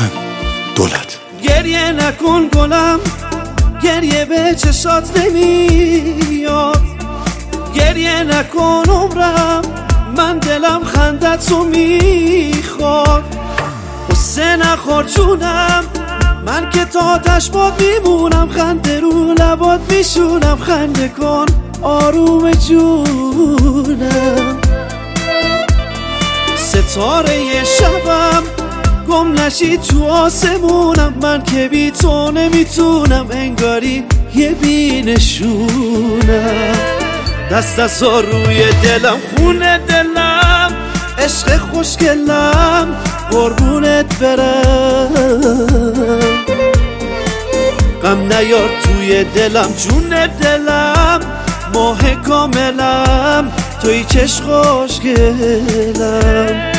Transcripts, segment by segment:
حسن دولت. گریه نکن گلم، گریه به چشات نمیاد. گریه نکن عمرم، من دلم خندتو میخواد. قصه نخور جونم، من که تا تشبات میمونم. خنده رو لبات میشونم، خنده کن آروم جونم. ستاره شبم گم نشی تو آسمونم. من که بی تو نمیتونم، انگاری یه بینشونم. دست از روی دلم، خونه دلم، عشق خوشگلم، قربونت برم. غم نیار توی دلم، جون دلم، ماه کاملم، توی چشم خوشگلم.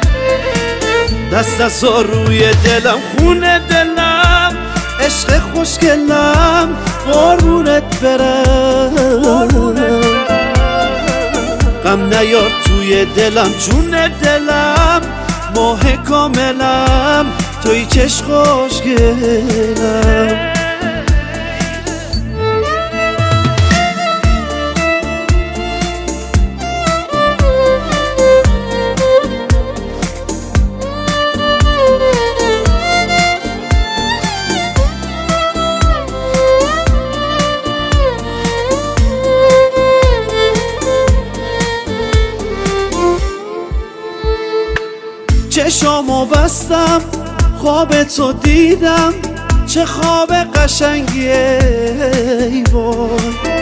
دست از روی دلم، خونه دلم، عشق خوشگلم، قربونت برم. غم نیار توی دلم، جون دلم، ماه کاملم، توی چشم خوشگلم. چشامو بستم، خواب تو دیدم، چه خواب قشنگیه ای وای.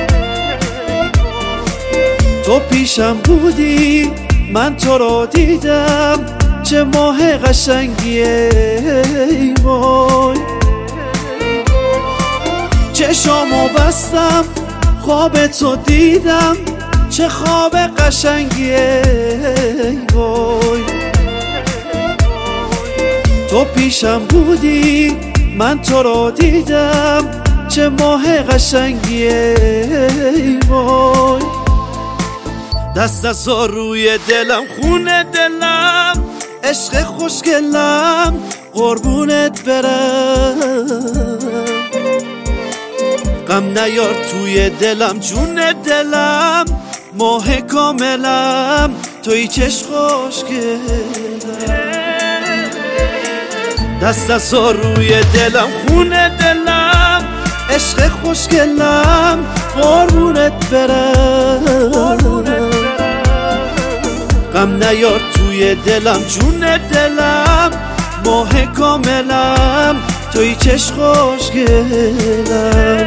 تو پیشم بودی، من تو رو دیدم، چه ماه قشنگیه ای وای. چشامو بستم، خواب تو دیدم، چه خواب قشنگیه ای وای. تو پیشم بودی، من تو رو دیدم، چه ماه قشنگیه ای وای. دست از روی دلم، خونه دلم، عشق خوشگلم، قربونت برم. غم نیار توی دلم، جون دلم، ماه کاملم، توی چشم خوشگلم. دست از روی دلم، خونه دلم، عشق خوشگلم، قربونت برم. غم نیار توی دلم، جون دلم، ماه کاملم، توی چشم خوشگلم.